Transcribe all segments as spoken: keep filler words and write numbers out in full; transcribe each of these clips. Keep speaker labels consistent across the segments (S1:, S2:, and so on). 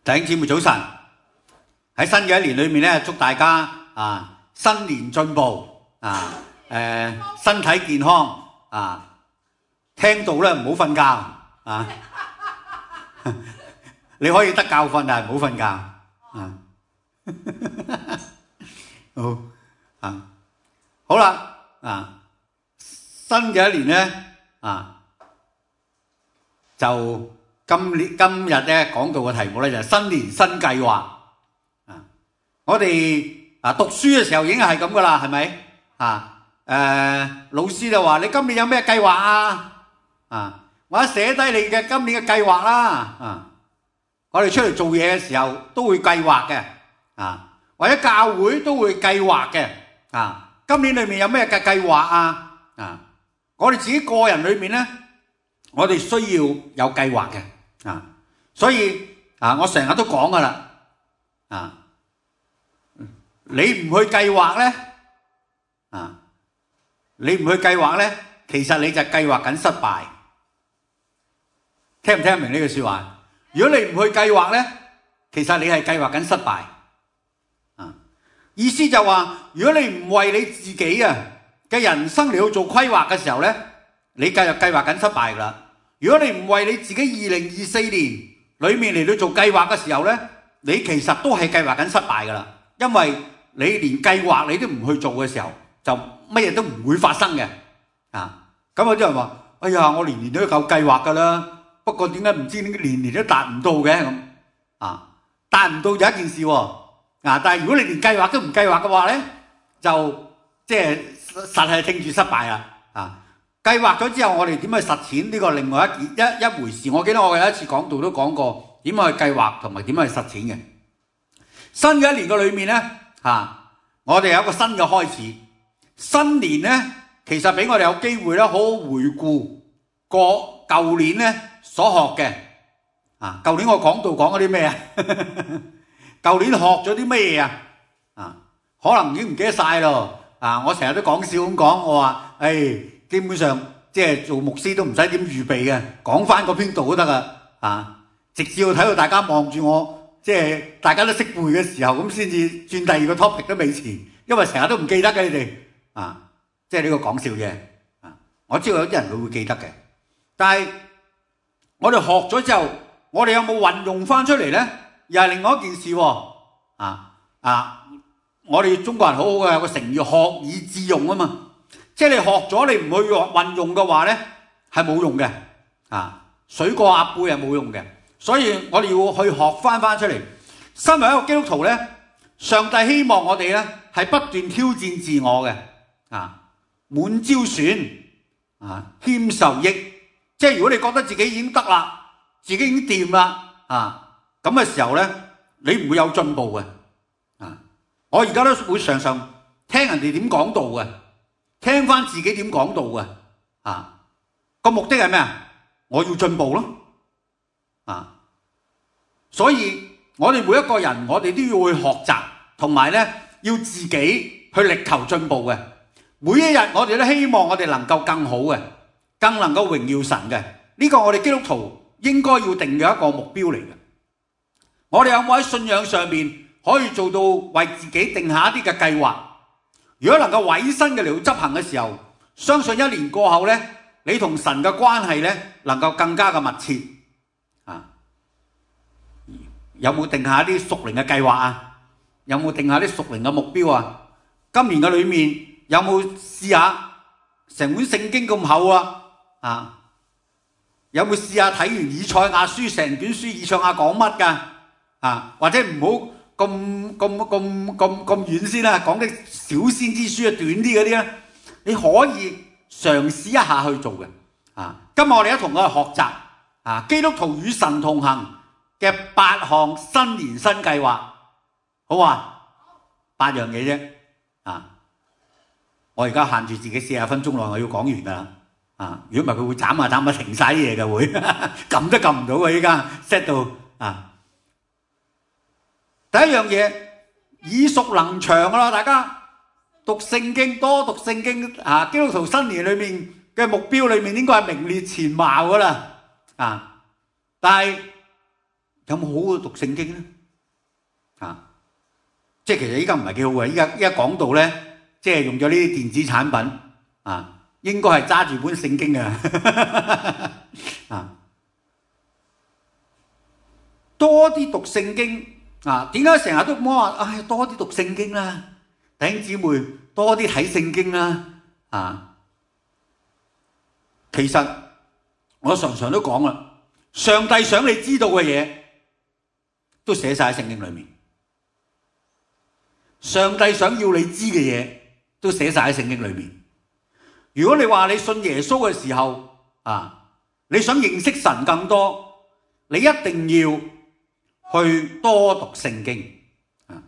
S1: 弟兄姊妹早晨，喺新嘅一年裏面咧，祝大家啊新年進步啊，誒身體健康啊，聽到咧唔好瞓覺啊，你可以得教訓，但係唔好瞓覺啊。好啊，好啦啊，新嘅一年咧啊，就。今年今日咧講到嘅題目咧就係新年新計劃啊！我哋啊讀書嘅時候已經係咁噶啦，係咪啊？誒，老師就話你今年有咩計劃啊？啊，或者寫低你嘅今年嘅計劃啦啊！我哋出嚟做嘢嘅時候都會計劃嘅啊，或者教會都會計劃嘅啊。今年裏面有咩嘅計劃啊？啊，我哋自己個人裏面咧，我哋需要有計劃嘅。啊，所以啊，我成日都講噶啦，啊，你唔去計劃咧，啊，你唔去計劃咧，其實你就計劃緊失敗。聽唔聽得明呢句說話？如果你唔去計劃咧，其實你係計劃緊失敗。啊，意思就話，如果你唔為你自己啊嘅人生嚟到做規劃嘅時候咧，你繼續計劃緊失敗噶啦。如果你唔為你自己二零二四年裏面嚟到做計劃嘅時候咧，你其實都係計劃緊失敗噶啦，因為你連計劃你都唔去做嘅時候，就乜嘢都唔會發生嘅。啊，咁有啲人話：哎呀，我年年都有計劃噶啦，不過點解唔知點解年年都達唔到嘅咁？啊，達唔到就一件事喎。啊，但係如果你連計劃都唔計劃嘅話咧，就即係實係聽住失敗啦。啊！計劃咗之後，我哋點去實踐呢個另外一件一一回事。我記得我有一次講道都講過點去計劃同埋點去實踐嘅。新嘅一年嘅裏面咧，嚇我哋有一個新嘅開始。新年咧，其實俾我哋有機會咧，好好回顧過舊年咧所學嘅。啊，舊年我講道講咗啲咩啊？舊年學咗啲咩嘢啊？啊，可能已經唔記得晒咯。啊，我成日都講笑咁講，我話誒。基本上即係做牧師都唔使點預備嘅，講翻嗰篇道都得噶啊！直至到睇到大家望住我，即係大家都識背嘅時候，咁先至轉第二個 topic 都未遲，因為成日都唔記得嘅你哋啊！即係呢個講笑啫啊！我知道有啲人佢會記得嘅，但係我哋學咗之後，我哋有冇運用翻出嚟咧？又係另外一件事喎啊啊！我哋中國人好好嘅有個成語學以致用啊嘛。即係你學咗，你唔去運用嘅話咧，係冇用嘅啊！水過鴨背係冇用嘅，所以我哋要去學翻翻出嚟。身為一個基督徒咧，上帝希望我哋咧係不斷挑戰自我嘅啊，滿招損啊，謙受益。即係如果你覺得自己已經得啦，自己已經掂啦啊，咁嘅時候咧，你唔會有進步嘅啊！我而家都會常常聽人哋點講道嘅。聽翻自己點講道嘅啊，個目的係咩啊？我要進步咯啊！所以我哋每一個人，我哋都要去學習，同埋咧要自己去力求進步嘅。每一日我哋都希望我哋能夠更好嘅，更能夠榮耀神嘅。呢個我哋基督徒應該要定嘅一個目標嚟嘅。我哋有冇喺信仰上面可以做到為自己定下一啲嘅計劃？如果能夠委身嘅嚟到執行嘅時候，相信一年過後咧，你同神嘅關係咧能夠更加嘅密切啊！有冇定下啲屬靈嘅計劃啊？有冇定下啲屬靈嘅目標啊？今年嘅裏面有冇試下成本聖經咁厚啊？啊，有冇試下睇完以賽亞書成卷書以賽亞講乜㗎？啊，或者唔好。咁咁咁咁咁遠先啦，講啲小先知書啊，短啲嗰啲咧，你可以嘗試一下去做嘅啊！今日我哋一同我哋學習啊，基督徒與神同行嘅八項新年新計劃，好啊？八樣嘢啫啊！我而家限住自己四十分鐘內我要講完噶啦啊！如果唔係佢會斬下斬下停晒啲嘢嘅會，撳都撳唔到嘅依家 set 到啊！第一樣嘢耳熟能詳噶啦，大家讀聖經多讀聖經啊！基督徒新年裏面嘅目標裏面應該係名列前茅噶啦啊！但係有冇好好讀聖經咧？啊，即係其實依家唔係幾好嘅。依家依家講到咧，即係用咗呢啲電子產品啊，應該係揸住本聖經嘅啊，多啲讀聖經啊！點解成日都咁話？唉，多啲讀聖經啦，弟兄姊妹多啲睇聖經啦啊！其實我常常都講啦，上帝想你知道嘅嘢都寫晒喺聖經裏面。上帝想要你知嘅嘢都寫晒喺聖經裏面。如果你話你信耶穌嘅時候啊，你想認識神更多，你一定要去多讀聖經啊。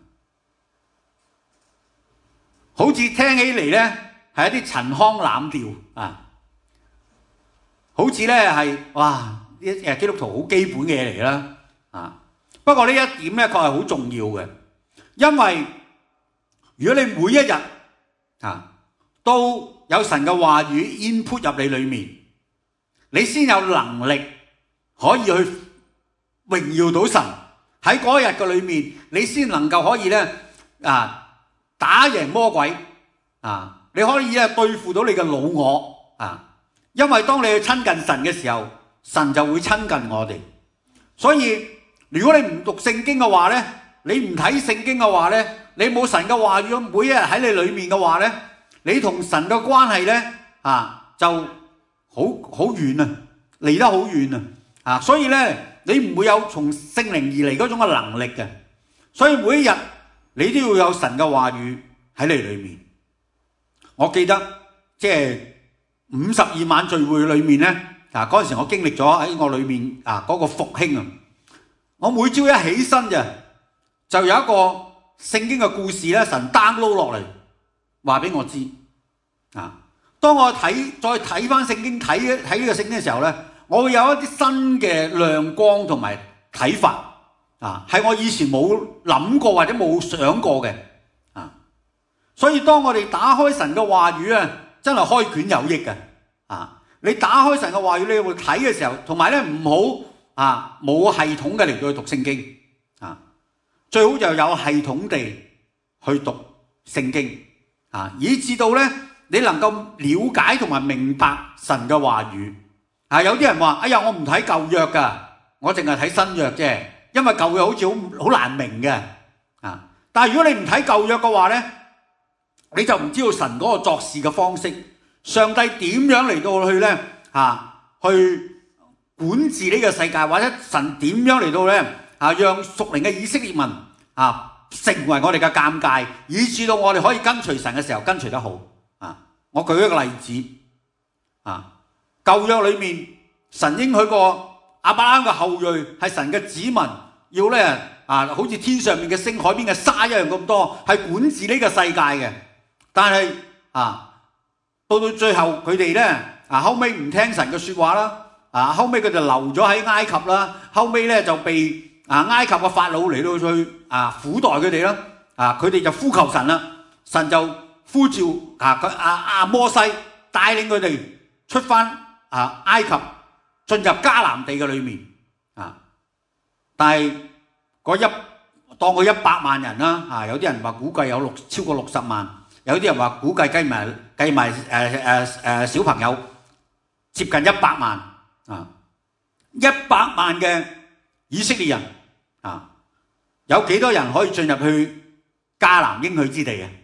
S1: 好似聽起嚟咧係一啲陳腔濫調啊，好似咧係哇啲誒基督徒好基本嘅嘢嚟啦啊。不過呢一點咧確係好重要嘅，因為如果你每一日啊都有神嘅話語 input 入你裏面，你先有能力可以去榮耀到神。喺嗰一日嘅裏面，你先能夠可以咧啊打贏魔鬼啊！你可以咧對付到你嘅老我啊！因為當你去親近神嘅時候，神就會親近我哋。所以如果你唔讀聖經嘅話咧，你唔睇聖經嘅話咧，你冇神嘅話語每一日喺你裏面嘅話咧，你同神嘅關係咧啊就好好遠啊，離得好遠啊！啊，所以咧你唔會有從聖靈而嚟嗰種嘅能力嘅。所以每一日你都要有神嘅話語喺你裏面。我記得即係五十二晚聚會裏面咧，啊嗰陣時我經歷咗喺我裏面啊嗰個復興啊，我每朝一起身就就有一個聖經嘅故事咧，神 download 落嚟話俾我知啊。當我睇再睇翻聖經睇睇呢個聖經嘅時候咧，我會有一啲新嘅亮光同埋睇法啊，係我以前冇諗過或者冇想過嘅啊。所以當我哋打開神嘅話語啊，真係開卷有益嘅啊！你打開神嘅話語，你會睇嘅時候，同埋咧唔好啊冇系統嘅嚟到去讀聖經啊，最好就有系統地去讀聖經啊，以至到咧你能夠了解同埋明白神嘅話語啊。有啲人話：哎呀，我唔睇舊約㗎，我淨係睇新約啫，因為舊約好似好好難明嘅啊。但係如果你唔睇舊約嘅話咧，你就唔知道神嗰個作事嘅方式，上帝點樣嚟到去咧啊，去管治呢個世界，或者神點樣嚟到咧啊，讓屬靈嘅以色列民啊成為我哋嘅鑑戒，以致到我哋可以跟隨神嘅時候跟隨得好啊。我舉一個例子啊，舊約裏面神應許過亞伯拉罕嘅後裔係神嘅子民，要咧啊好似天上面嘅星、海邊嘅沙一樣咁多，係管治呢個世界嘅。但係啊，到到最後佢哋咧啊，後尾唔聽神嘅說話啦，啊後尾佢就留咗喺埃及啦，後尾咧就被啊埃及嘅法老嚟到去啊苦待佢哋啦，啊佢哋就呼求神啦，神就呼召啊佢啊啊摩西帶領佢哋出翻啊埃及，進入迦南地嘅裏面啊，但係嗰一當佢一百萬人啦，啊有啲人話估計有六超過六十萬。有啲人話估計計埋計埋誒誒誒小朋友接近一百萬啊！一百萬嘅以色列人啊，有幾多人可以進入去迦南應許之地啊？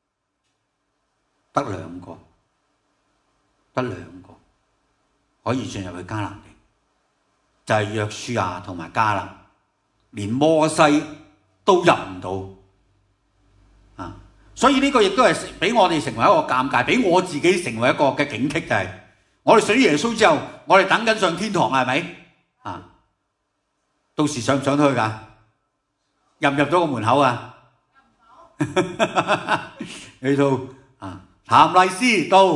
S1: 得兩個，得兩個可以進入去迦南地，就係約書亞同埋迦勒，連摩西都入唔到啊！所以呢個亦都係俾我哋成為一個尷尬，俾我自己成為一個嘅警惕，就係我哋信耶穌之後，我哋等緊上天堂係咪啊？到時上唔上得去㗎？入唔入到個門口啊？去到啊，譚麗斯到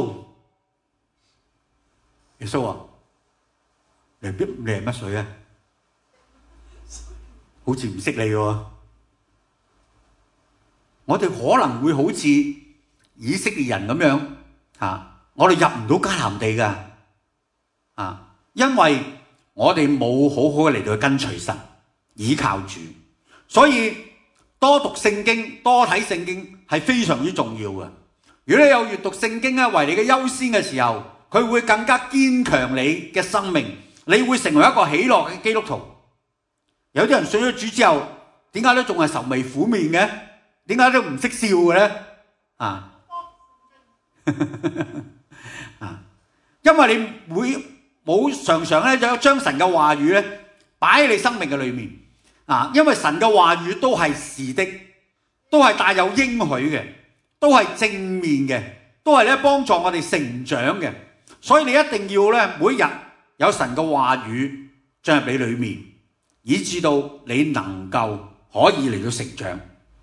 S1: 耶穌啊，你係你係乜水啊？好似唔識你喎。我哋可能會好似以色列人咁樣啊，我哋入唔到迦南地噶啊，因為我哋冇好好嘅嚟到去跟隨神倚靠主。所以多讀聖經，多睇聖經係非常之重要嘅。如果你有閱讀聖經咧為你嘅優先嘅時候，佢會更加堅強你嘅生命，你會成為一個喜樂嘅基督徒。有啲人信咗主之後，點解都仲係愁眉苦面嘅？點解都唔識笑嘅咧？啊啊！因為你會冇常常咧就將神嘅話語咧擺喺你生命嘅裏面啊，因為神嘅話語都係是的，都係帶有應許嘅，都係正面嘅，都係咧幫助我哋成長嘅。所以你一定要咧每日有神嘅話語進入你裏面，以至到你能夠可以嚟到成長。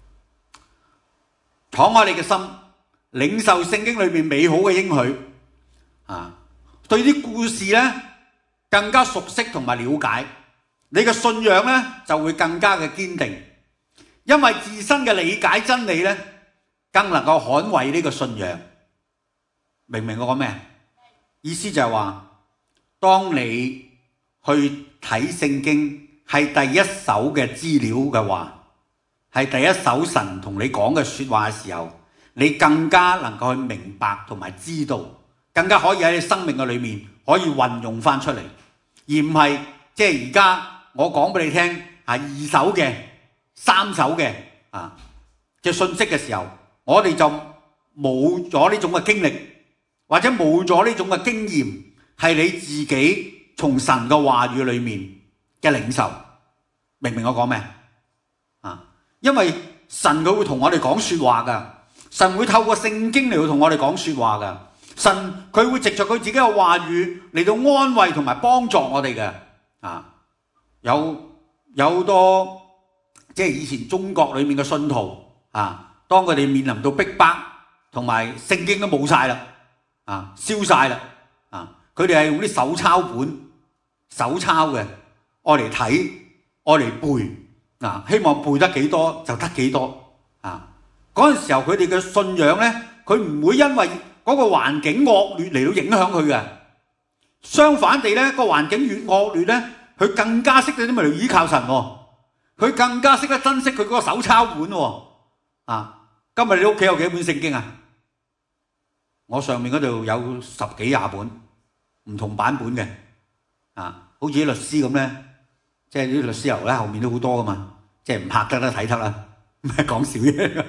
S1: 敞開你嘅心，領受聖經裏面美好嘅應許啊！對啲故事咧更加熟悉同埋了解，你嘅信仰咧就會更加嘅堅定，因為自身嘅理解真理咧更能夠捍衛呢個信仰。明唔明我講咩？意思就係話，當你去睇聖經係第一手嘅資料嘅話，係第一手神同你講嘅說話嘅時候，你更加能夠去明白同埋知道，更加可以喺你生命嘅裏面可以運用翻出嚟，而唔係即係而家我講俾你聽係二手嘅、三手嘅啊嘅信息嘅時候，我哋就冇咗呢種嘅經歷，或者冇咗呢種嘅經驗，係你自己從神嘅話語裏面嘅領受。明唔明我講咩啊？因為神佢會同我哋講說話噶，神會透過聖經嚟到同我哋講說話噶，神佢會藉着佢自己嘅話語嚟到安慰同埋幫助我哋嘅啊。有有好多即係以前中國裏面嘅信徒啊，當佢哋面臨到逼迫同埋聖經都冇晒啦啊，燒晒啦啊，佢哋係用啲手抄本手抄嘅，愛嚟睇愛嚟背。嗱，希望背得幾多就得幾多啊！嗰陣時候佢哋嘅信仰咧，佢唔會因為嗰個環境惡劣嚟到影響佢嘅。相反地咧，個環境越惡劣咧，佢更加識得點樣嚟依靠神喎。佢更加識得珍惜佢嗰個手抄本喎。啊，今日你屋企有幾本聖經啊？我上面嗰度有十幾廿本唔同版本嘅啊，好似啲律師咁咧。即係啲律師樓咧，後面都好多噶嘛，即係唔拍得啦，睇得啦，唔係講笑啫。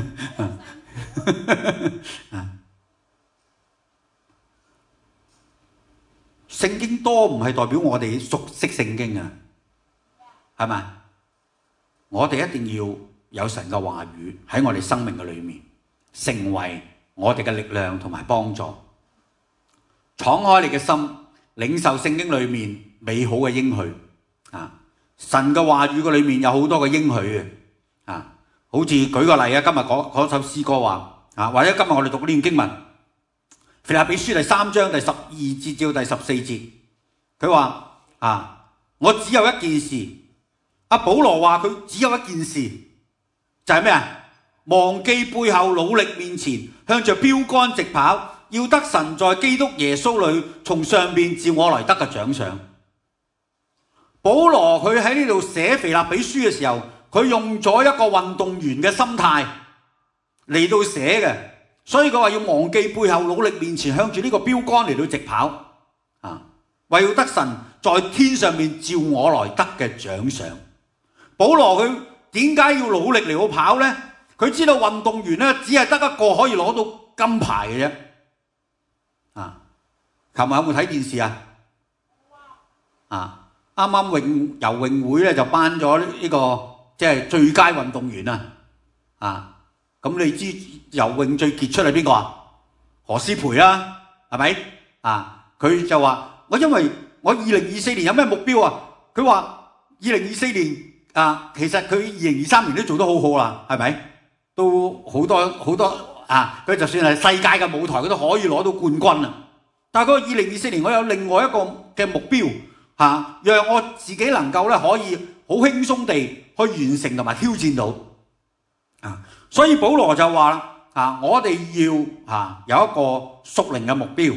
S1: 聖經多唔係代表我哋熟悉聖經啊，係咪？我哋一定要有神嘅話語喺我哋生命嘅裏面，成為我哋嘅力量同埋幫助。敞開你嘅心，領受聖經裏面美好嘅應許。啊！神嘅話語嘅裏面有好多嘅應許嘅啊，好似舉個例啊，今日嗰嗰首詩歌話啊，或者今日我哋讀呢段經文，腓立比書第三章第十二節至到第十四節，佢話啊，我只有一件事，阿保羅話佢只有一件事，就係咩啊？忘記背後，努力面前，向着標竿直跑，要得神在基督耶穌裏從上面召我來得嘅獎賞。保羅佢喺呢度寫腓立比書嘅時候，佢用咗一個運動員嘅心態嚟到寫嘅，所以佢話要忘記背後，努力面前，向住呢個標竿嚟到直跑啊！為要得神在天上面召我來得嘅獎賞。保羅佢點解要努力嚟到跑呢？佢知道運動員咧只係得一個可以攞到金牌嘅啫。啊！琴日有冇睇電視啊？啊！啱啱泳游泳會咧就頒咗呢個即係最佳運動員啊！啊，咁你知游泳最傑出係邊個啊？何詩蓓啦，係咪？啊，佢就話我因為我二零二四年有咩目標啊？佢話二零二四年啊，其實佢二零二三年都做得好好啦，係咪？都好多好多啊！佢就算係世界嘅舞台，佢都可以攞到冠軍啊！但係佢話二零二四年我有另外一個嘅目標。啊！讓我自己能夠咧可以好輕鬆地去完成同埋挑戰到啊！所以保羅就話啦：啊，我哋要啊有一個屬靈嘅目標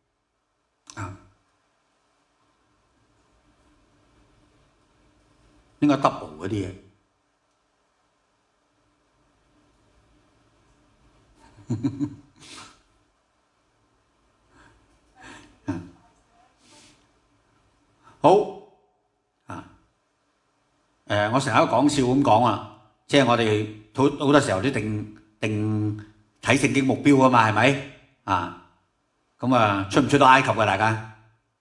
S1: 啊！ 應該 double 嗰啲嘢。好啊，誒，我成日都講笑咁講啊，即係我哋好好多時候都定定睇聖經目標啊嘛，係咪啊？咁啊，出唔出到埃及啊？大家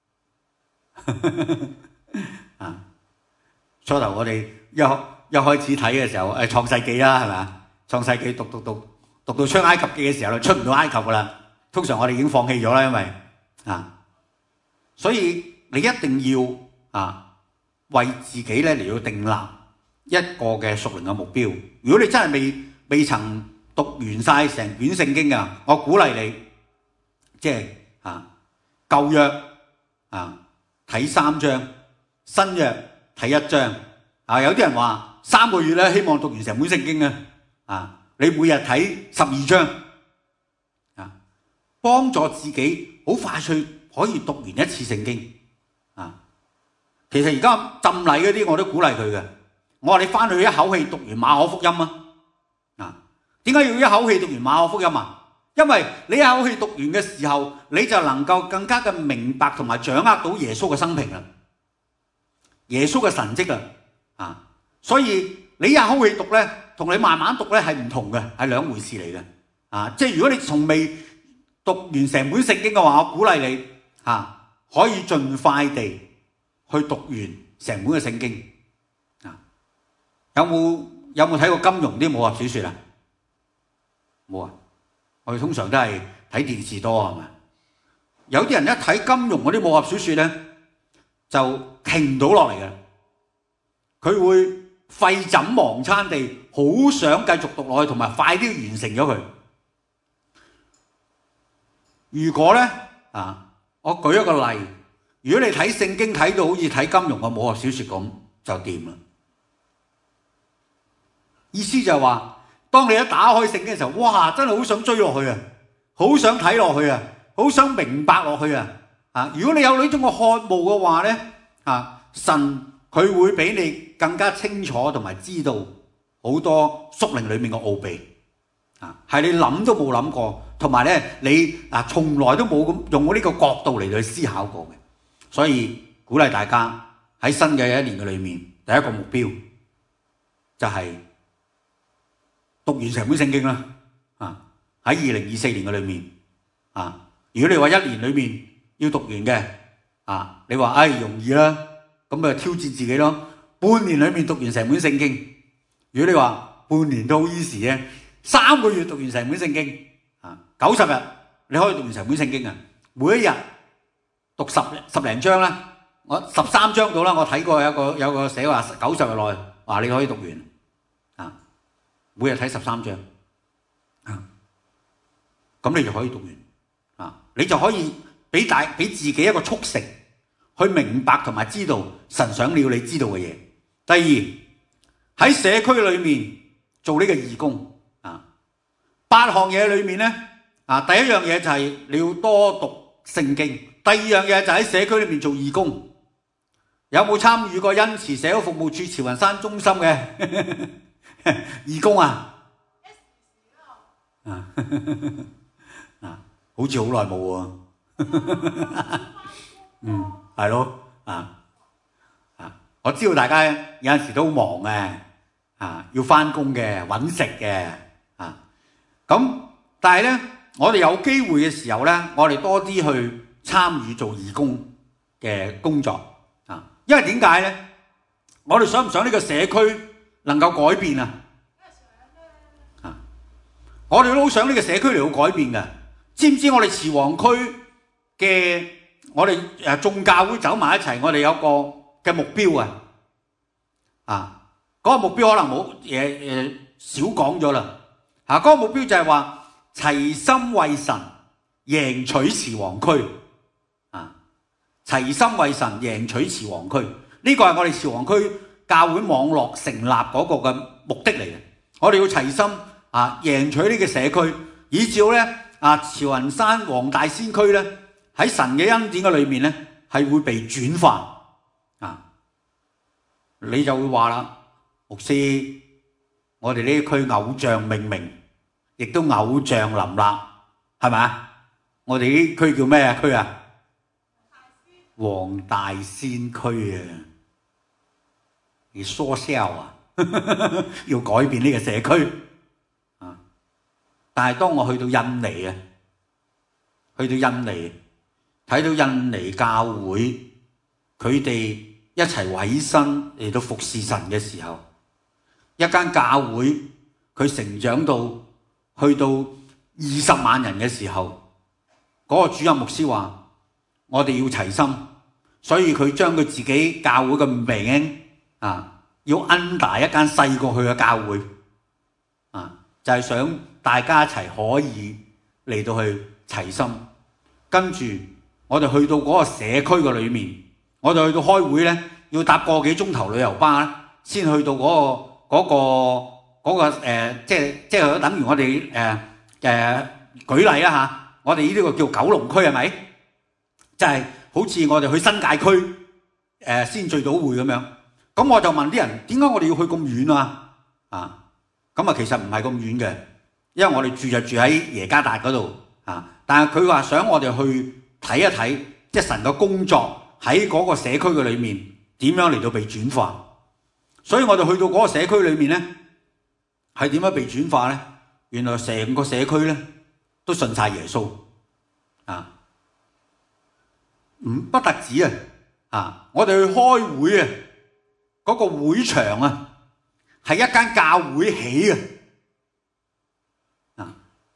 S1: 啊，初頭我哋一一開始睇嘅時候，誒創世紀啦，係咪啊？創世紀讀讀讀讀到出埃及記嘅時候，就出唔到埃及噶啦。通常我哋已經放棄咗啦，因為啊，所以你一定要啊為自己咧嚟到訂立一個嘅屬靈嘅目標。如果你真係未未曾讀完晒成卷聖經啊，我鼓勵你即係啊舊約啊睇三章，新約睇一章啊。有啲人話三個月咧希望讀完成本聖經啊，啊你每日睇十二章啊，幫助自己好快脆可以讀完一次聖經啊。其實而家浸禮嗰啲我都鼓勵佢嘅，我話你翻去一口氣讀完馬可福音啊。啊，點解要一口氣讀完馬可福音啊？因為你一口氣讀完嘅時候，你就能夠更加嘅明白同埋掌握到耶穌嘅生平啦，耶穌嘅神蹟啊。啊，所以你一口氣讀咧，同你慢慢讀咧係唔同嘅，係兩回事嚟嘅。啊，即係如果你從未讀完成本聖經嘅話，我鼓勵你啊，可以盡快地去讀完成本嘅聖經。啊，有冇有冇睇過金庸啲武俠小說啊？冇啊！我哋通常都係睇電視多係咪？有啲人一睇金庸嗰啲武俠小說咧，就停唔到落嚟嘅，佢會廢寢忘餐地，好想繼續讀落去，同埋快啲完成咗佢。如果咧啊，我舉一個例，如果你睇聖經睇到好似睇金庸嘅武俠小說咁，就掂啦。意思就係話，當你一打開聖經嘅時候，哇！真係好想追落去啊，好想睇落去啊，好想明白落去啊！啊，如果你有呢種嘅渴慕嘅話咧，啊，神佢會俾你更加清楚同埋知道好多屬靈裡面嘅奧秘啊，係你諗都冇諗過，同埋咧你啊從來都冇咁用過呢個角度嚟去思考過嘅。所以鼓勵大家喺新嘅一年嘅裡面，第一個目標就係讀完成本聖經啦，啊喺二零二四年嘅裏面，啊如果你話一年裏面要讀完嘅，啊你話唉容易啦，咁咪挑戰自己咯。半年裏面讀完成本聖經，如果你話半年都好 easy 嘅，三個月讀完成本聖經，啊九十日你可以讀完成本聖經啊，每一日讀十十零章啦，我十三章到啦，我睇過有個有個寫話九十日內話你可以讀完。每日睇十三章，啊，咁你就可以讀完，啊，你就可以俾大俾自己一個速成，去明白同埋知道神想要你知道嘅嘢。第二喺社區裏面做呢個義工，啊，八項嘢裏面咧，啊，第一樣嘢就係你要多讀聖經，第二樣嘢就喺社區裏面做義工。有冇參與過恩慈社會服務處慈雲山中心嘅義工啊？啊，啊，好似好耐冇喎。嗯，係咯，啊，啊，我知道大家有陣時都好忙嘅，啊，要返工嘅，搵食嘅，啊，咁但係咧，我哋有機會嘅時候咧，我哋多啲去參與做義工嘅工作，啊，因為點解咧？我哋想唔想呢個社區能夠改變啊？啊！我哋都好想呢個社區嚟到改變嘅。知唔知我哋慈皇區嘅我哋誒眾教會走埋一齊，我哋有個嘅目標啊！啊，嗰個目標可能冇誒誒少講咗啦。啊，嗰個目標就係話齊心為神贏取慈皇區啊！齊心為神贏取慈皇區，呢個係我哋慈皇區教會網絡成立嗰個嘅目的嚟嘅。我哋要齊心啊，贏取呢個社區，以至咧啊慈雲山黃大仙區咧喺神嘅恩典嘅裏面咧係會被轉化啊！ 你就會話啦，牧師，我哋呢區偶像命名，亦都偶像林立，係咪啊？我哋呢區叫咩區啊？黃大仙區啊，要縮小啊，要改變呢個社區啊！但係當我去到印尼啊，去到印尼睇到印尼教會，佢哋一齊委身嚟到服侍神嘅時候，一間教會佢成長到去到二十萬人嘅時候，嗰個主任牧師話：我哋要齊心，所以佢將佢自己教會嘅名啊，要 under 一間細過去嘅教會啊，就係想大家一齊可以嚟到去齊心。跟住我哋去到嗰個社區嘅裏面，我哋去到開會咧，要搭個幾鐘頭旅遊巴先去到嗰個嗰個嗰個誒，即係即係等於我哋誒誒舉例啦嚇，我哋呢啲個叫九龍區係咪？就係好似我哋去新界區誒先聚到會咁樣。咁我就問啲人：點解我哋要去咁遠啊？啊，咁啊其實唔係咁遠嘅，因為我哋住就住喺耶加達嗰度啊。但係佢話想我哋去睇一睇，即係神嘅工作喺嗰個社區嘅裏面點樣嚟到被轉化。所以我哋去到嗰個社區裏面咧，係點樣被轉化咧？原來成個社區咧都信晒耶穌啊！唔不特止啊！啊，我哋去開會啊，嗰個會場啊係一間教會起嘅啊！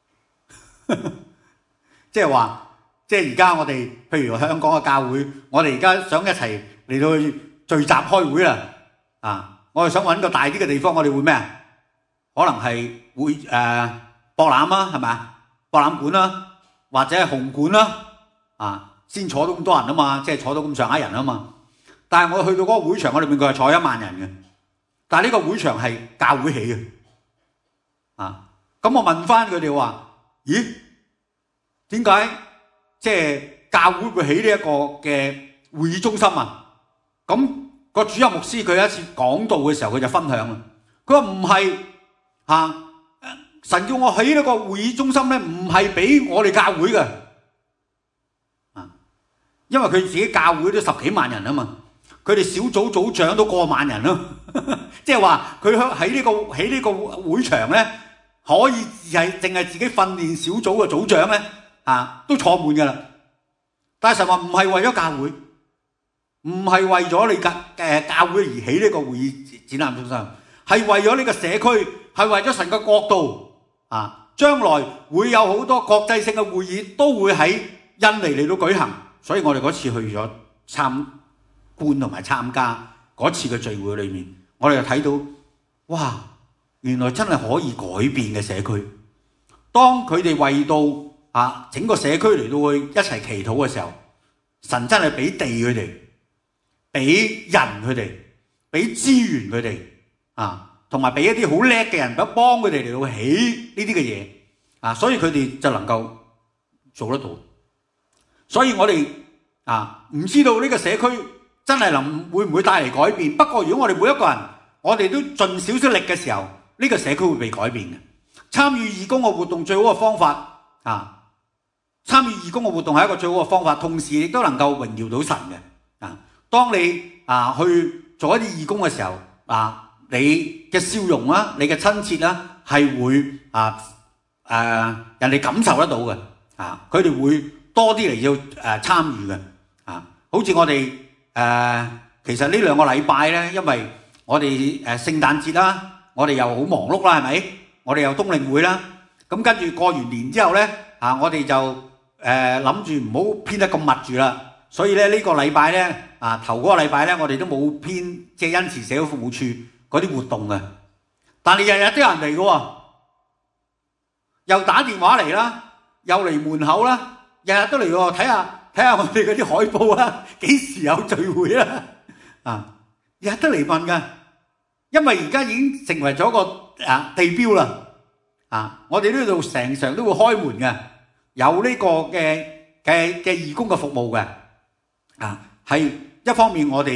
S1: 即係話，即係而家我哋譬如香港嘅教會，我哋而家想一齊嚟到去聚集開會啦啊！我哋想揾個大啲嘅地方，我哋會咩啊？可能係會誒、呃、博覽啦，係咪啊？博覽館啦，或者係紅館啦，啊，先坐到咁多人啊嘛，即係坐到咁上下人啊嘛。但係我去到嗰個會場，我哋面佢係坐一萬人嘅，但係呢個會場係教會起嘅，啊，咁我問翻佢哋話：咦，點解即係教會會起呢一個嘅會議中心啊？咁個主任牧師佢有一次講道嘅時候，佢就分享啦。佢話唔係嚇，神叫我起呢個會議中心咧，唔係俾我哋教會嘅啊，因為佢自己教會都十幾萬人啊嘛，佢哋小組組長都過萬人咯，即係話佢喺呢個喺呢個會場咧，可以係淨係自己訓練小組嘅組長咧啊，都坐滿噶啦。但係神話唔係為咗教會。唔係為咗你嘅誒教會而起呢個會議展覽中心，係為咗呢個社區，係為咗神嘅國度啊！將來會有好多國際性嘅會議都會喺印尼嚟到舉行，所以我哋嗰次去咗參觀同埋參加嗰次嘅聚會裏面，我哋就睇到哇，原來真係可以改變嘅社區。當佢哋為到啊整個社區嚟到去一齊祈禱嘅時候，神真係俾地佢哋。俾人佢哋，俾資源佢哋啊，同埋俾一啲好叻嘅人，幫幫佢哋嚟到起呢啲嘅嘢啊，所以佢哋就能夠做得到。所以我哋啊，唔知道呢個社區真係能會唔會帶嚟改變。不過如果我哋每一個人，我哋都盡少少力嘅時候，呢個社區會被改變嘅。參與義工嘅活動最好嘅方法啊，參與義工嘅活動係一個最好嘅方法，同時亦都能夠榮耀到神嘅啊。當你啊去做一啲義工嘅時候啊，你嘅笑容啦，你嘅親切啦，係會啊誒、啊、人哋感受得到嘅啊，佢哋會多啲嚟要誒參與嘅啊。好似我哋誒、啊，其實呢兩個禮拜咧，因為我哋誒聖誕節啦，我哋又好忙碌啦，係咪？我哋又冬令會啦，咁跟住過完年之後咧啊，我哋就誒諗住唔好編得咁密住啦。所以咧呢個禮拜咧啊頭嗰個禮拜咧，我哋都冇編即係恩慈社會服務處嗰啲活動嘅。但係日日都有人嚟嘅喎，又打電話嚟啦，又嚟門口啦，日日都嚟喎，睇下睇下我哋嗰啲海報啦，幾時有聚會啦？啊，日日都嚟問㗎，因為而家已經成為咗個啊地標啦。啊，我哋呢度成常都會開門嘅，有呢個嘅嘅嘅義工嘅服務嘅。啊，係一方面我哋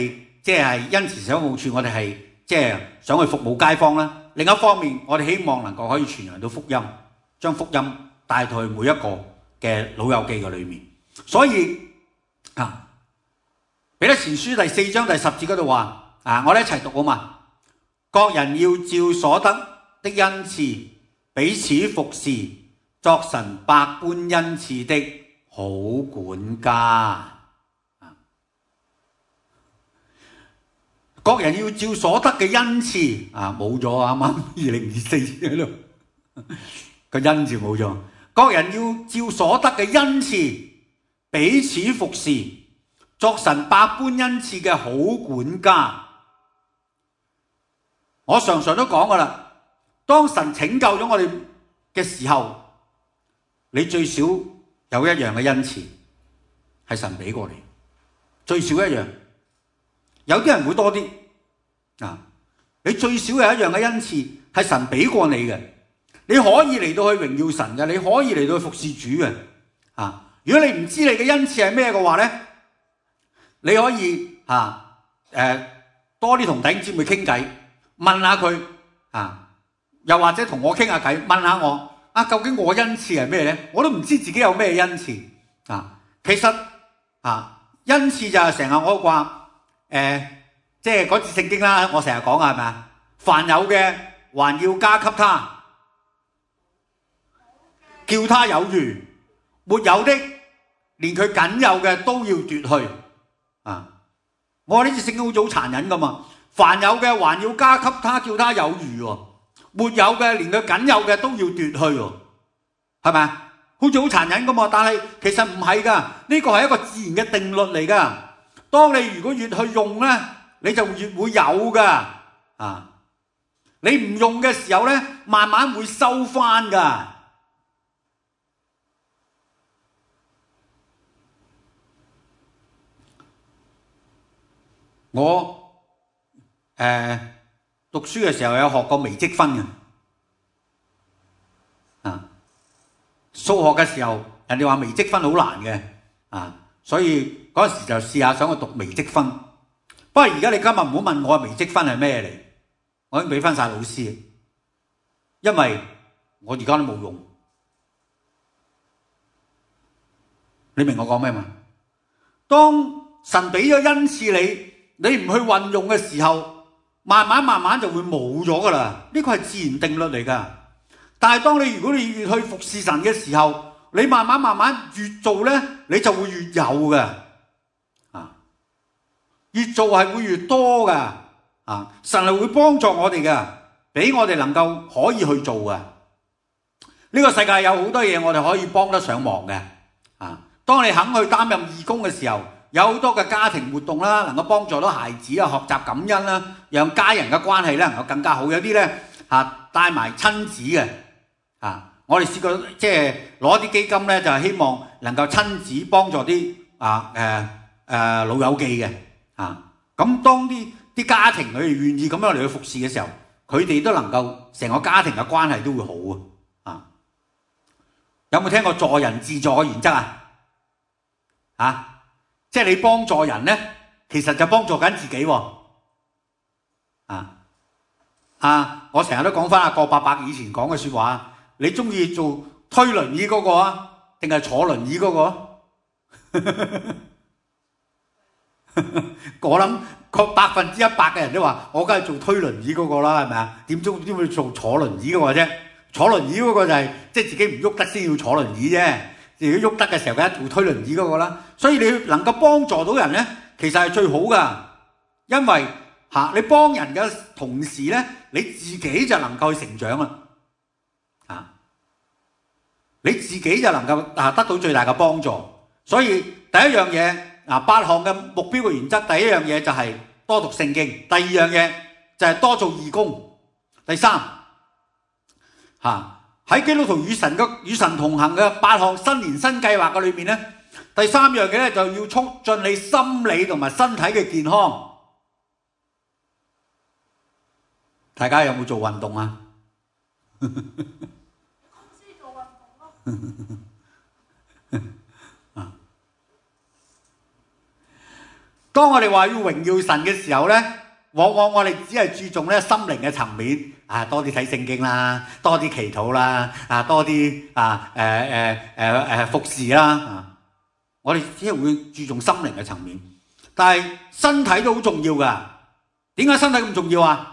S1: 即係恩慈賞好處，我哋係即係想去服務街坊啦。另一方面，我哋希望能夠可以傳揚到福音，將福音帶到去每一個嘅老友記嘅裏面。所以啊，彼得前書第四章第十節嗰度話啊，我哋一齊讀啊嘛。各人要照所得的恩賜彼此服侍，作神百般恩賜的好管家。各人要照所得嘅恩賜啊，冇咗啊！啱啱二零二四喺度個恩字冇咗。各人要照所得嘅恩賜彼此服侍，作神百般恩賜嘅好管家。我常常都講噶啦，當神拯救咗我哋嘅時候，你最少有一樣嘅恩賜係神俾過你，最少一樣。有啲人會多啲啊！你最少有一樣嘅恩賜係神俾過你嘅，你可以嚟到去榮耀神嘅，你可以嚟到去服侍主嘅啊！如果你唔知你嘅恩賜係咩嘅話咧，你可以啊誒、呃、多啲同弟兄姊妹傾偈，問下佢啊，又或者同我傾下偈，問下我啊，究竟我恩賜係咩咧？我都唔知自己有咩恩賜啊！其實啊，恩賜就係成日我話。誒、呃，即係嗰節聖經啦，我成日講啊，係咪啊？凡有嘅還要加給他，叫他有餘；沒有的，連佢僅有嘅都要奪去。啊！我話呢節聖經好似好殘忍噶嘛。凡有嘅還要加給他，叫他有餘喎；沒有嘅，連佢僅有嘅都要奪去喎，係咪啊？好似好殘忍噶嘛。但係其實唔係噶，呢個係一個自然嘅定律嚟噶。當你如果越去用咧，你就越會有噶啊！你唔用嘅時候咧，慢慢會收翻噶。我誒、呃、讀書嘅時候有學過微積分嘅啊，數學嘅時候人哋話微積分好難嘅啊。所以嗰陣時就試下想去讀微積分，不過而家你今日唔好問我微積分係咩嚟，我已經俾翻晒老師，因為我而家都冇用。你明我講咩嘛？當神俾咗恩賜你，你唔去運用嘅時候，慢慢慢慢就會冇咗噶啦。呢個係自然定律嚟噶。但係當你如果你越去服侍神嘅時候，你慢慢慢慢越做咧，你就會越有嘅，啊，越做係會越多嘅，啊，神係會幫助我哋嘅，俾我哋能夠可以去做嘅。呢個世界有好多嘢我哋可以幫得上忙嘅，啊，當你肯去擔任義工嘅時候，有好多嘅家庭活動啦，能夠幫助到孩子啊學習感恩啦，讓家人嘅關係咧能夠更加好。有啲咧嚇帶埋親子嘅，啊。我哋試過即係攞啲基金咧，就係希望能夠親自幫助啲啊誒誒、呃、老友記嘅啊。咁當啲啲家庭佢哋願意咁樣嚟去服侍嘅時候，佢哋都能夠成個家庭嘅關係都會好啊。有冇聽過助人自助嘅原則啊？啊，即係你幫助人咧，其實就幫助緊自己喎。啊啊！我成日都講翻阿郭伯伯以前講嘅説話。你中意做推輪椅嗰個啊，定係坐輪椅嗰個？我諗個百分之一百嘅人都話：我梗係做推輪椅嗰個啦，係咪啊？點中點會做坐輪椅嗰個啫？坐輪椅嗰個就係即係自己唔喐得先要坐輪椅啫。自己喐得嘅時候，梗係做推輪椅嗰個啦。所以你能夠幫助到人咧，其實係最好噶，因為嚇你幫人嘅同時咧，你自己就能夠去成長啦。啊！你自己就能夠啊得到最大嘅幫助，所以第一樣嘢啊八項嘅目標嘅原則，第一樣嘢就係多讀聖經，第二樣嘢就係多做義工，第三嚇喺基督徒與神嘅與神同行嘅八項新年新計劃嘅裏面咧，第三樣嘢咧就要促進你心理同埋身體嘅健康。大家有冇做運動啊？ 當我哋話要榮耀神嘅時候咧，往往我哋只係注重咧心靈嘅層面，啊多啲睇聖經啦，多啲祈禱啦，啊多啲啊誒誒誒誒服侍啦，啊我哋只係會注重心靈嘅層面，但係身體都好重要噶。點解身體咁重要啊？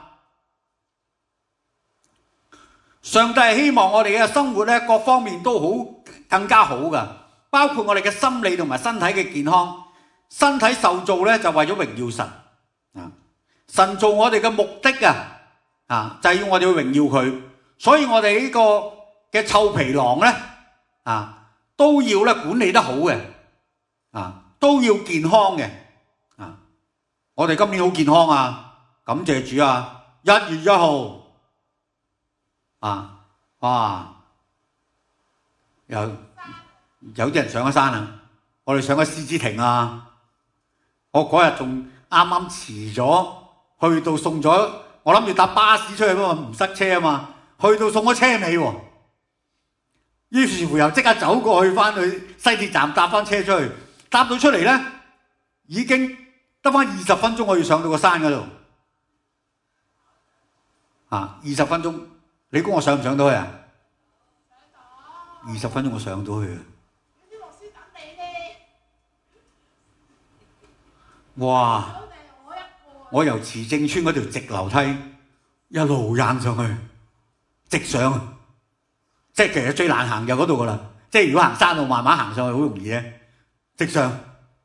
S1: 上帝係希望我哋嘅生活咧各方面都好更加好噶，包括我哋嘅心理同埋身體嘅健康。身體受造咧就為咗榮耀神啊！神做我哋嘅目的啊啊就係要我哋去榮耀佢，所以我哋呢個嘅臭皮囊咧啊都要咧管理得好嘅啊，都要健康嘅啊！我哋今年好健康啊，感謝主啊！一月一號啊，哇！有有啲人上咗山啊，我哋上咗獅子亭啊！我嗰日仲啱啱遲咗，去到送咗，我諗住搭巴士出去，不過唔塞車啊嘛，去到送咗車尾喎。於是乎又即刻走過去翻去西鐵站搭翻車出去，搭到出嚟咧，已經得翻二十分鐘我要上到個山嗰度。啊，二十分鐘，你估我上唔上到去啊？二十分鐘我上到去啊！哇！我由慈正村嗰條直樓梯一路行上去，直上，即係其實最難行就嗰度噶啦。即係如果行山路慢慢行上去好容易嘅，直上。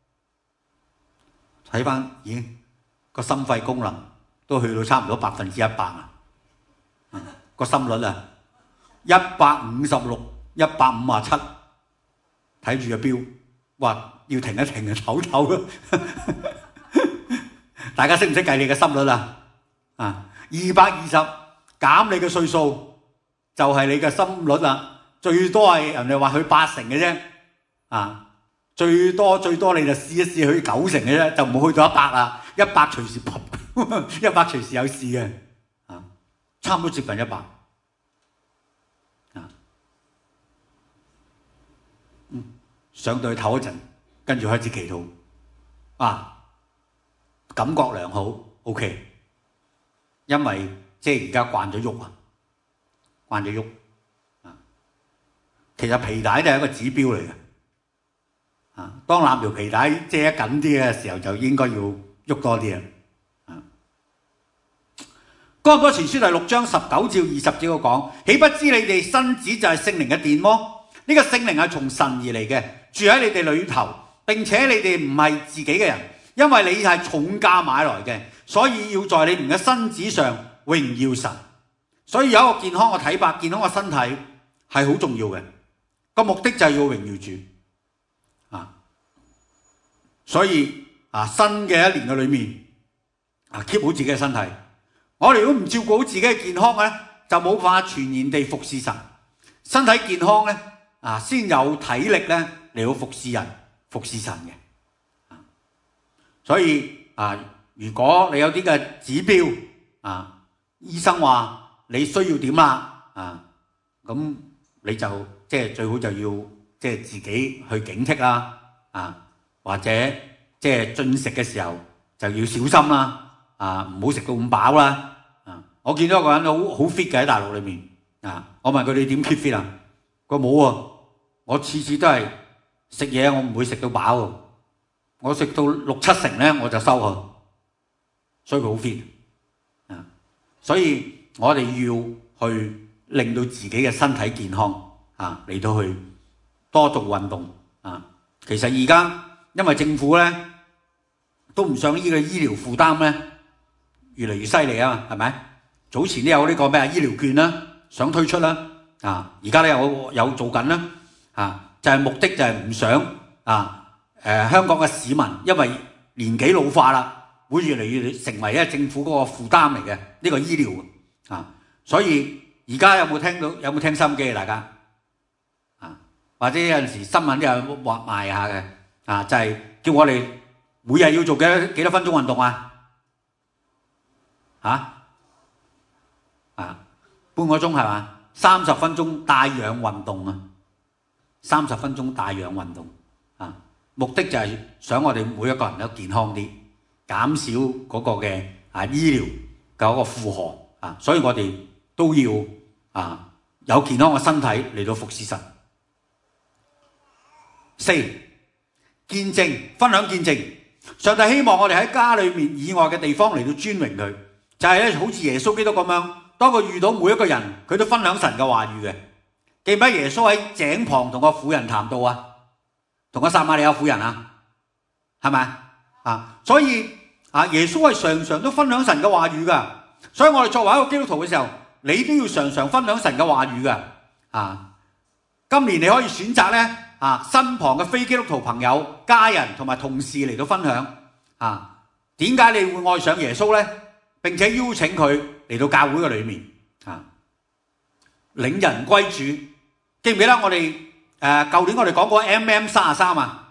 S1: 睇翻，咦，個心肺功能都去到差唔多百分之一百啊！個心率啊，一百五十六、一百五十七，睇住個錶，哇！要停一停啊，唞唞咯。大家識唔識計你嘅心率啊？啊，二百二十減你嘅歲數就係你嘅心率啦。最多係人哋話去八成嘅啫，啊，最多最多你就試一試去九成嘅啫，就唔好去到一百啦。一百隨時噗，一百隨時有事嘅，啊，差唔多接近一百，啊，嗯，上到去唞一陣。跟住開始祈禱，啊，感覺良好 ，OK， 因為即係而家慣咗喐啊，慣咗喐啊。其實皮帶都係一個指標嚟嘅，啊，當攬條皮帶遮緊啲嘅時候，就應該要喐多啲啊。哥林多前書第六章十九至二十節嗰講，豈不知你哋身子就係聖靈嘅殿麼？呢、這個聖靈係從神而嚟嘅，住喺你哋裏頭。並且你哋唔係自己嘅人，因為你係重價買來嘅，所以要在你們嘅身子上榮耀神。所以有一個健康嘅體魄、健康嘅身體係好重要嘅，個目的就係要榮耀主啊。所以啊，新嘅一年嘅裏面啊 ，keep 好自己嘅身體。我哋如果唔照顧好自己嘅健康咧，就冇法全然地服侍神。身體健康咧啊，先有體力咧嚟到服侍人。服侍神嘅，所以啊，如果你有啲嘅指標啊，醫生話你需要點啦啊，咁你就即係最好就要即係自己去警惕啦啊，或者即係進食嘅時候就要小心啦啊，唔好食到咁飽啦啊！我見到一個人好好 fit 嘅喺大陸裏面啊，我問佢你點 keep fit 啊？佢話冇喎，我次次都係。食嘢我唔會食到飽，我食到六七成咧我就收佢，所以佢好 fit 啊！所以我哋要去令到自己嘅身體健康啊，嚟到去多做運動啊！其實而家因為政府咧都唔想呢個醫療負擔咧越嚟越犀利啊嘛，係咪？早前都有呢個咩啊醫療券啦，想推出啦啊！而家咧有有做緊啦啊！就係目的就係唔想啊誒、呃、香港嘅市民因為年紀老化啦，會越嚟越成為咧政府嗰個負擔嚟嘅呢個醫療啊，所以而家有冇聽到有冇聽心機啊大家啊？或者有陣時新聞都有話賣下嘅啊，就係、是、叫我哋每日要做幾多幾多分鐘運動啊？嚇啊半個鐘係嘛？三十分鐘帶氧運動啊！三十分鐘帶氧運動啊，目的就係想我哋每一個人都健康啲減少嗰個嘅啊醫療嘅嗰個負荷啊，所以我哋都要啊有健康嘅身體嚟到服侍神。四、見證，分享見證。上帝希望我哋喺家裏面以外嘅地方嚟到尊榮佢，就係咧好似耶穌基督咁樣，當佢遇到每一個人，佢都分享神嘅話語嘅。記唔記得耶穌喺井旁同個婦人談道啊？同個撒瑪利亞婦人啊，係咪啊？所以啊，耶穌係常常都分享神嘅話語噶。所以我哋作為一個基督徒嘅時候，你都要常常分享神嘅話語噶。啊，今年你可以選擇咧啊，身旁嘅非基督徒朋友、家人同埋同事嚟到分享啊。點解你會愛上耶穌咧？並且邀請佢嚟到教會嘅裏面啊，領人歸主。記唔記得我哋誒舊年我哋講過 M M 三十三啊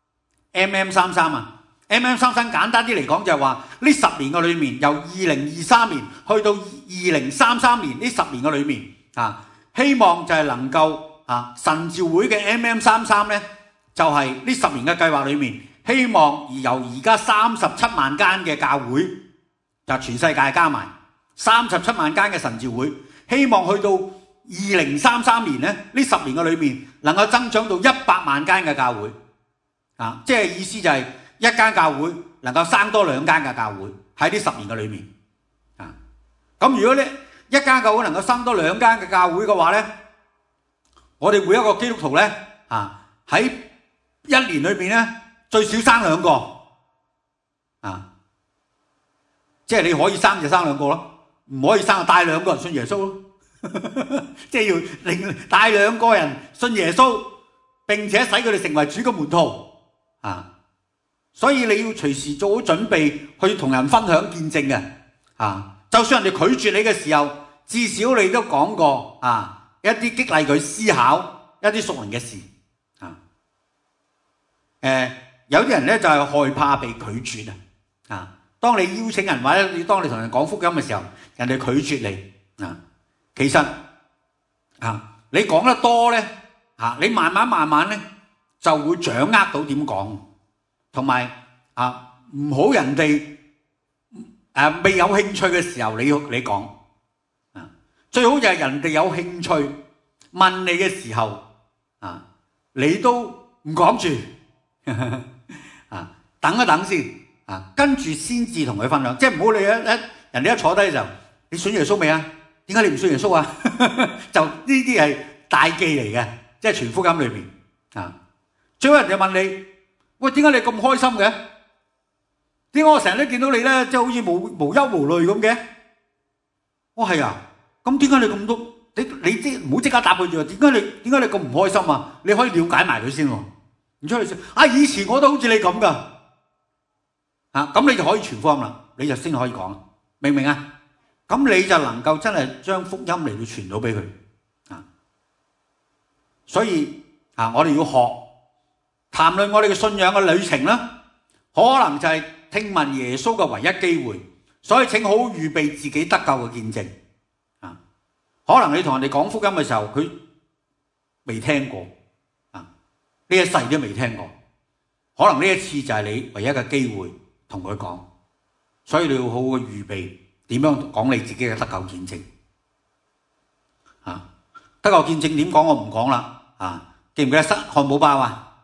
S1: ？M M 三十三啊 ？M M 三十三簡單啲嚟講就係話呢十年嘅裏面，由二零二三年去到二零三三年呢十年嘅裏面啊，希望就係能夠啊神召會嘅 M M 三十三咧，就係呢十年嘅計劃裏面，希望而由而家三十七萬間嘅教會，就全世界加埋三十七萬間嘅神召會，希望去到二零三三年咧，呢十年嘅裏面能夠增長到一百萬間嘅教會，啊，即係意思就係一間教會能夠生多兩間嘅教會喺呢十年嘅裏面，啊，咁如果呢一間教會能夠生多兩間嘅教會嘅話咧，我哋每一個基督徒咧，啊喺一年裏面咧最少生兩個，啊，即係你可以生就生兩個咯，唔可以生就帶兩個人信耶穌咯。即係要令帶兩個人信耶穌，並且使佢哋成為主嘅門徒啊！所以你要隨時做好準備去同人分享見證嘅啊！就算人哋拒絕你嘅時候，至少你都講過啊一啲激勵佢思考一啲屬靈嘅事啊！誒，有啲人咧就係害怕被拒絕啊！啊，當你邀請人或者你當你同人講福音嘅時候，人哋拒絕你啊！其實啊，你講得多咧，啊，你慢慢慢慢咧就會掌握到點講，同埋啊，唔好人哋誒未有興趣嘅時候，你要你講啊，最好就係人哋有興趣問你嘅時候啊，你都唔講住啊，等一等先啊，跟住先至同佢分享，即係唔好你一一人哋一坐低嘅時候，你信耶穌未啊？點解你唔信耶穌啊？就呢啲係大忌嚟嘅，即係傳福音裏邊啊。最好人哋問你：喂，點解你咁開心嘅？點解我成日都見到你咧，即係好似無無憂無慮咁嘅？我係啊，咁點解你咁多？你你即唔好即刻答佢住啊？點解你點解你咁唔開心啊？你可以了解埋佢先喎。唔出嚟先啊！以前我都好似你咁噶啊，咁你就可以傳福音啦，你就先可以講，明唔明啊？咁你就能夠真係將福音嚟到傳到俾佢啊！所以啊，我哋要學談論我哋嘅信仰嘅旅程啦，可能就係聽聞耶穌嘅唯一機會，所以請好預備自己得救嘅見證啊！可能你同人哋講福音嘅時候，佢未聽過啊，呢一世都未聽過，可能呢一次就係你唯一嘅機會同佢講，所以你要好好嘅預備。點樣講你自己嘅得救見證啊？得救見證點講我唔講啦啊！記唔記得塞漢堡包啊？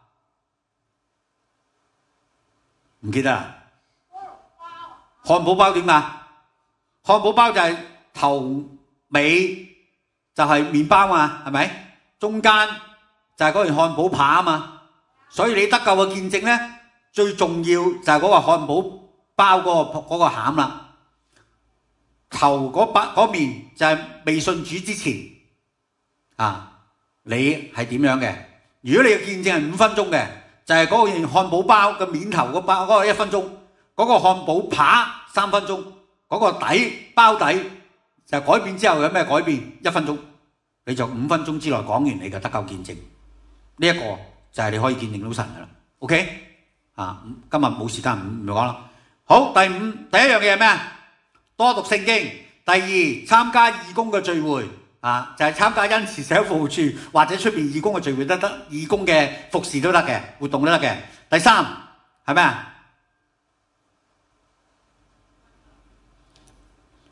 S1: 唔記得啊？漢堡包點啊？漢堡包就係頭尾就係麵包嘛，係咪？中間就係嗰件漢堡扒啊嘛。所以你得救嘅見證咧，最重要就係嗰個漢堡包嗰個嗰個餡啦。頭嗰百嗰面就係未信主之前啊，你係點樣嘅？如果你嘅見證係五分鐘嘅，就係嗰件漢堡包嘅面頭嗰包嗰個一分鐘，嗰個漢堡扒三分鐘，嗰個底包底就改變之後有咩改變？一分鐘，你就五分鐘之內講完你嘅得救見證，呢一個就係你可以見證到神噶啦。OK 啊，今日冇時間唔唔講啦。好，第五第一樣嘢係咩啊？多讀聖經。第二，參加義工嘅聚會啊，就係參加恩慈社福處或者出邊義工嘅聚會都得，義工嘅服侍都得嘅，活動都得嘅。第三係咩啊？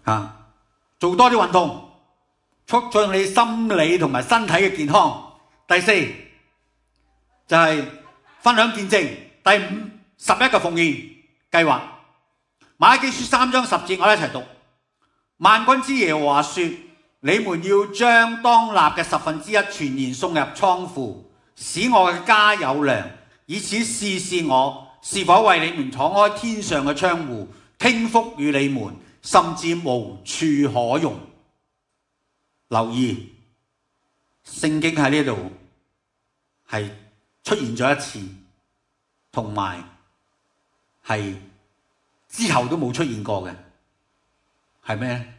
S1: 啊，做多啲運動，促進你心理同埋身體嘅健康。第四就係分享見證。第五，十一個奉獻計劃。馬拉基書三章十節，我哋一齊讀。萬軍之耶和華說：你們要將當納嘅十分之一全然送入倉庫，使我嘅家有糧，以此試試我是否為你們敞開天上嘅窗戶，傾福與你們，甚至無處可容。留意，聖經喺呢度係出現咗一次，同埋係之後都冇出現過嘅，係咩？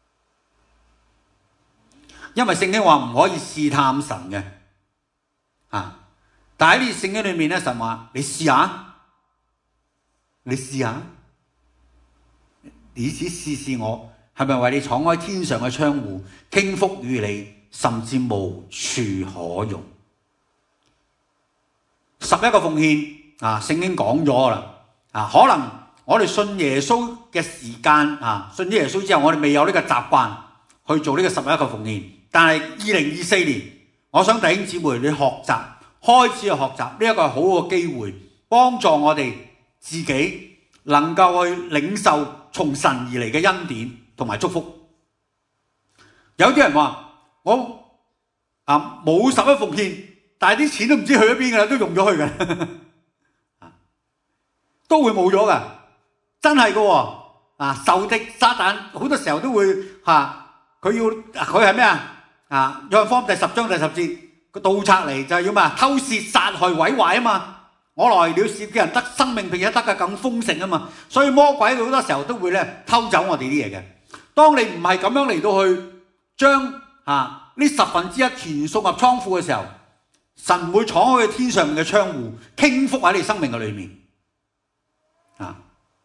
S1: 因為聖經話唔可以試探神嘅，啊！但喺呢聖經裏面咧，神話你試下，你試下，以此試試我係咪為你敞開天上嘅窗戶，傾福與你，甚至無處可容。十一個奉獻啊，聖經講咗啦，啊，可能我哋信耶穌嘅時間啊，信咗耶穌之後，我哋未有呢個習慣去做呢個十一個奉獻。但係二零二四年，我想弟兄姊妹你學習，開始去學習呢一個係好嘅機會，幫助我哋自己能夠去領受從神而嚟嘅恩典同埋祝福。有啲人話我啊冇十一奉獻，但係啲錢都唔知去咗邊㗎啦，都用咗去㗎，都會冇咗㗎，真係㗎喎！啊，仇敵撒旦好多時候都會嚇佢要佢係咩啊？啊，約翰福音第十章第十節，個盜賊嚟就係要咩？偷竊、殺害、毀壞啊嘛！我來了是叫人得生命並且得嘅更豐盛啊嘛！所以魔鬼好多時候都會咧偷走我哋啲嘢嘅。當你唔係咁樣嚟到去將啊呢十分之一全送入倉庫嘅時候，神會敞開天上面嘅窗戶，傾福喺你生命嘅裏面啊！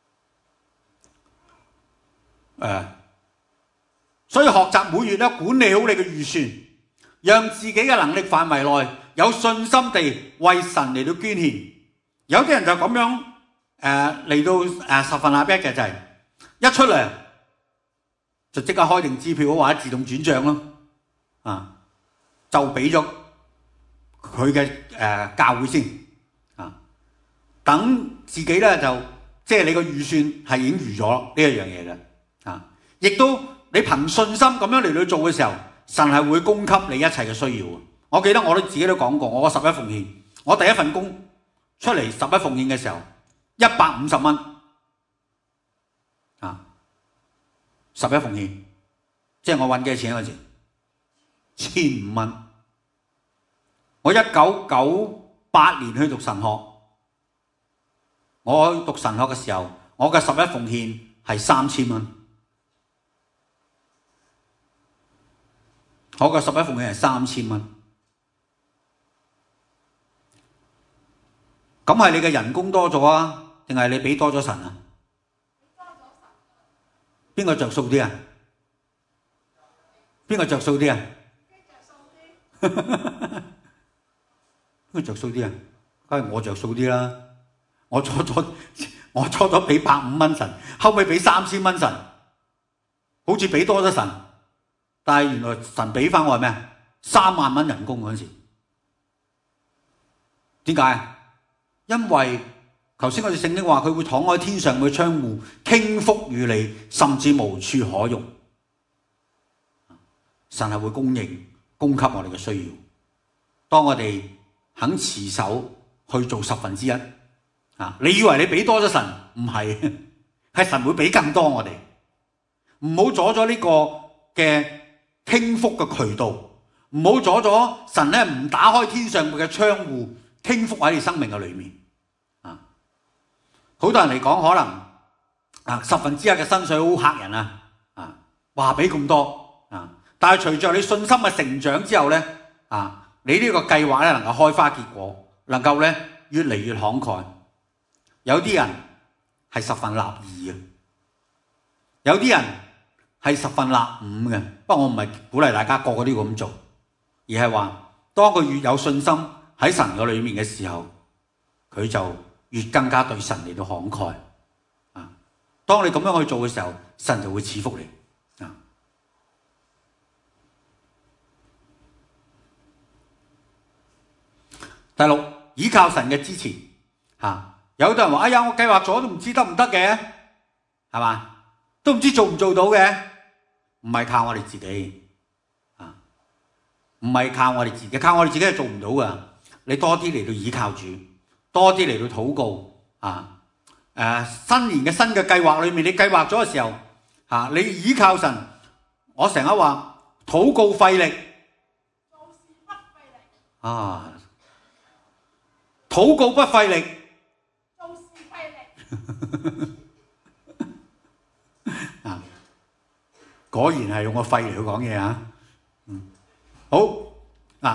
S1: 誒、呃。所以學習每月咧管理好你嘅預算，讓自己嘅能力範圍內有信心地為神嚟到捐獻。有啲人就咁樣誒嚟到誒十分合一嘅就係、是、一出糧就即刻開定支票或者自動轉帳咯，啊就俾咗佢嘅誒教會先啊，等自己咧就即係、就是、你個預算係已經預咗呢一樣嘢嘅啊，亦都。你憑信心咁樣嚟到做嘅時候，神係會供給你一切嘅需要。我記得我都自己都講過，我個十一奉獻，我第一份工出嚟十一奉獻嘅時候，一百五十蚊啊，十一奉獻，即係我揾幾多錢嗰時，千五蚊。我一九九八年去讀神學，我讀神學嘅時候，我嘅十一奉獻係三千蚊。我個十一奉獻係三千蚊，咁係你嘅人工多咗啊，定係你俾多咗神啊？邊個着數啲啊？邊個着數啲啊？邊個着數啲啊？梗係我着數啲啦！我初初我初初俾百五蚊神，後尾俾三千蚊神，好似俾多咗神。但係原來神俾翻我係咩？三萬蚊人工嗰陣時，點解？因為頭先我哋聖經話佢會敞開天上嘅窗戶，傾福與你，甚至無處可容。神係會供應、供給我哋嘅需要。當我哋肯持守去做十分之一，啊！你以為你俾多咗神？唔係，係神會俾更多我哋。唔好阻咗呢個嘅傾福嘅渠道，唔好阻咗神咧唔打開天上嘅窗戶，傾福喺你生命嘅裏面。啊，好多人嚟講可能啊十分之一嘅薪水好嚇人啊，啊話俾咁多啊，但係隨着你信心嘅成長之後咧，啊你呢個計劃咧能夠開花結果，能夠咧越嚟越慷慨。有啲人係十分立二嘅，有啲人係十分立五嘅，不過我唔係鼓勵大家個個都要咁做，而係話當佢越有信心喺神嘅裏面嘅時候，佢就越更加對神嚟到慷慨啊！當你咁樣去做嘅時候，神就會賜福你。 第六，倚靠神嘅支持。嚇，有好多人話：哎呀，我計劃咗都唔知得唔得嘅，係嘛？都唔知做唔做到嘅。唔係靠我哋自己，啊，唔係靠我哋自己，靠我哋自己係做唔到噶。你多啲嚟到倚靠主，多啲嚟到禱告，啊，誒，新年嘅新嘅計劃裏面，你計劃咗嘅時候，嚇，你倚靠神。我成日話禱告費力，做事不費力。啊，禱告不費力，做事費力。啊，果然係用個肺嚟去講嘢啊！嗯，好嗱，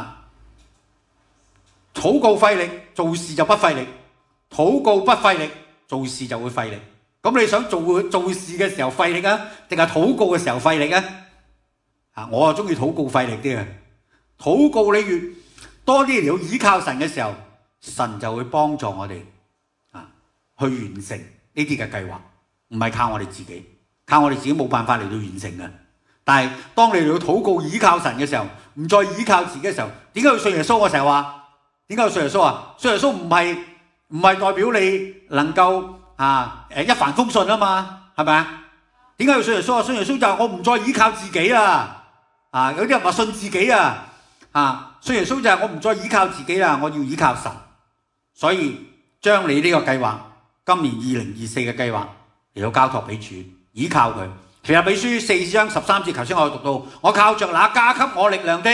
S1: 禱告費力，做事就不費力；禱告不費力，做事就會費力。咁你想做做事嘅時候費力啊，定係禱告嘅時候費力啊？啊，我啊中意禱告費力啲嘅。禱告你越多啲嚟到倚靠神嘅時候，神就會幫助我哋啊去完成呢啲嘅計劃，唔係靠我哋自己。靠我哋自己冇辦法嚟到完成嘅，但係當你嚟到禱告倚靠神嘅時候，唔再倚靠自己嘅時候，點解要信耶穌？我成日話，點解要信耶穌啊？信耶穌唔係唔係代表你能夠啊誒一帆風順啊嘛，係咪啊？點解要信耶穌啊？信耶穌就係我唔再倚靠自己啦，啊有啲人話信自己啊，啊信耶穌就係我唔再倚靠自己啦，我要倚靠神，所以將你呢個計劃，今年二零二四嘅計劃嚟到交託俾主。倚靠佢，腓立比書四章十三節，頭先我讀到，我靠着那加給我力量的，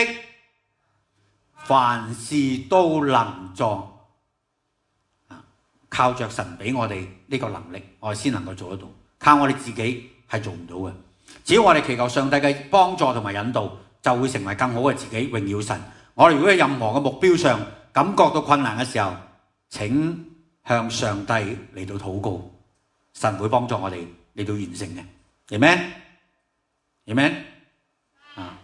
S1: 凡事都能做。靠着神俾我哋呢個能力，我哋先能夠做得到。靠我哋自己係做唔到嘅。只要我哋祈求上帝嘅幫助同埋引導，就會成為更好嘅自己，榮耀神。我哋如果喺任何嘅目標上感覺到困難嘅時候，請向上帝嚟到禱告，神會幫助我哋嚟到完成嘅，Amen，Amen，啊！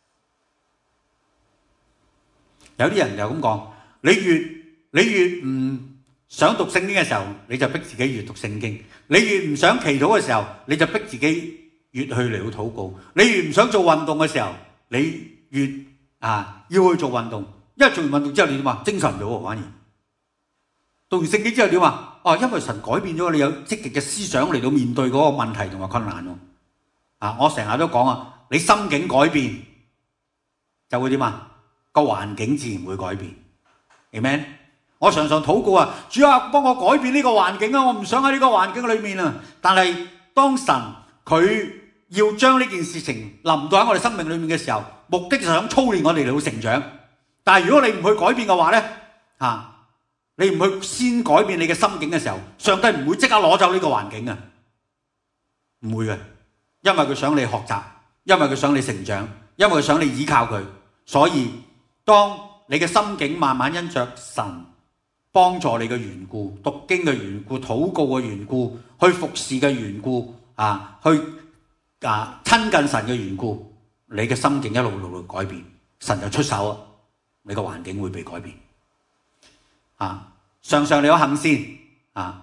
S1: 有啲人就咁講，你越你越唔想讀聖經嘅時候，你就逼自己越讀聖經；你越唔想祈禱嘅時候，你就逼自己越去嚟到禱告；你越唔想做運動嘅時候，你越啊要去做運動。因為做完運動之後你點啊？精神咗喎，反而讀完聖經之後點啊？哦，因為神改變咗你，有積極嘅思想嚟到面對嗰個問題同埋困難喎。啊，我成日都講啊，你心境改變就會點啊？個環境自然會改變。Amen。我常常禱告啊，主啊，幫我改變呢個環境啊！我唔想喺呢個環境裏面啊。但係當神佢要將呢件事情臨到喺我哋生命裏面嘅時候，目的就想操練我哋嚟到成長。但係如果你唔去改變嘅話咧，啊！你唔去先改變你嘅心境嘅時候，上帝唔會即刻攞走呢個環境啊，唔會嘅，因為佢想你學習，因為佢想你成長，因為佢想你依靠佢。所以當你嘅心境慢慢因着神幫助你嘅緣故，讀經嘅緣故，禱告嘅緣故，去服侍嘅緣故，啊，去啊親近神嘅緣故，你嘅心境一路路路改變，神就出手啊，你個環境會被改變。啊！常常你有行善啊！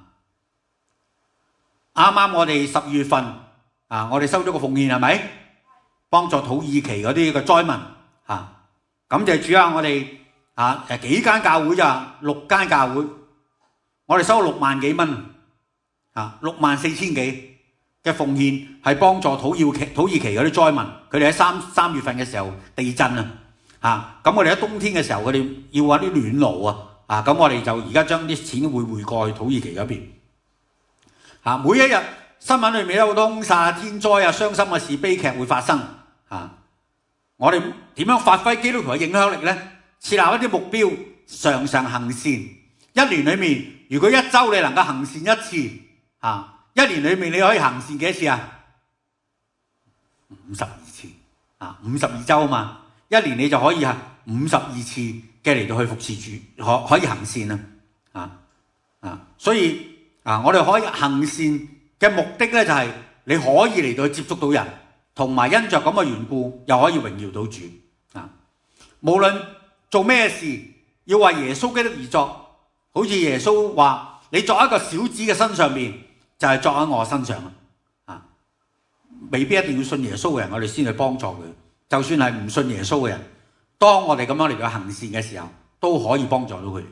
S1: 啱啱我哋十二月份啊，我哋收咗個奉獻係咪？幫助土耳其嗰啲嘅災民啊！感謝主啊！我哋啊誒幾間教會咋？六間教會，我哋收咗六萬幾蚊啊，六萬四千幾嘅奉獻係幫助土耳其土耳其嗰啲災民，佢哋喺三三月份嘅時候地震啊！啊！咁我哋喺冬天嘅時候，佢哋要揾啲暖爐啊！啊！咁我哋就而家將啲錢會匯過去土耳其嗰邊。啊！每一日新聞裏面有好多兇殺、天災啊、傷心嘅事、悲劇會發生。啊！我哋點樣發揮基督徒嘅影響力呢？設立一啲目標，常常行善。一年裏面，如果一週你能夠行善一次，啊！一年裏面你可以行善幾多次啊？五十二次。啊！五十二週啊嘛，一年你就可以係五十二次嘅嚟到去服侍主，可可以行善啊！啊啊！所以啊，我哋可以行善嘅目的咧，就係你可以嚟到去接觸到人，同埋因着咁嘅緣故，又可以榮耀到主啊！無論做咩事，要為耶穌基督而作，好似耶穌話：你作一個小子嘅身上面，就係作喺我身上啊！未必一定要信耶穌嘅人，我哋先去幫助佢。就算係唔信耶穌嘅人，當我哋咁樣嚟到行善嘅時候， 都可以幫助到佢。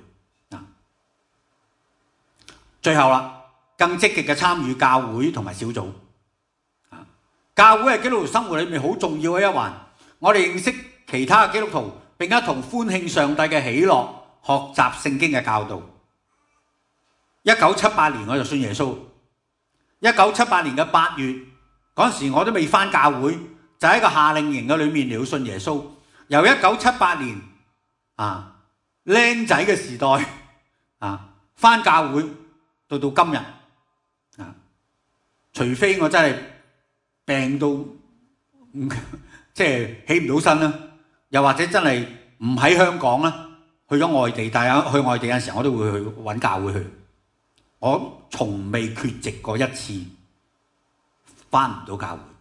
S1: 最後啦，更積極嘅參與教會同埋小組。教會係基督徒生活裏面好重要嘅一環。我哋認識其他嘅基督徒，並一同歡慶上帝嘅喜樂，學習聖經嘅教導。一九七八年我就信耶穌。一九七八年嘅八月嗰陣時，我都未返教會，就喺個夏令營嘅裏面嚟到信耶穌。由一九七八年啊，僆仔嘅時代啊，返教會到到今日啊，除非我真係病到即係起唔到身啦，又或者真係唔喺香港啦，去咗外地，但係去外地嘅時候我都會去揾教會去。我從未缺席過一次返唔到教會。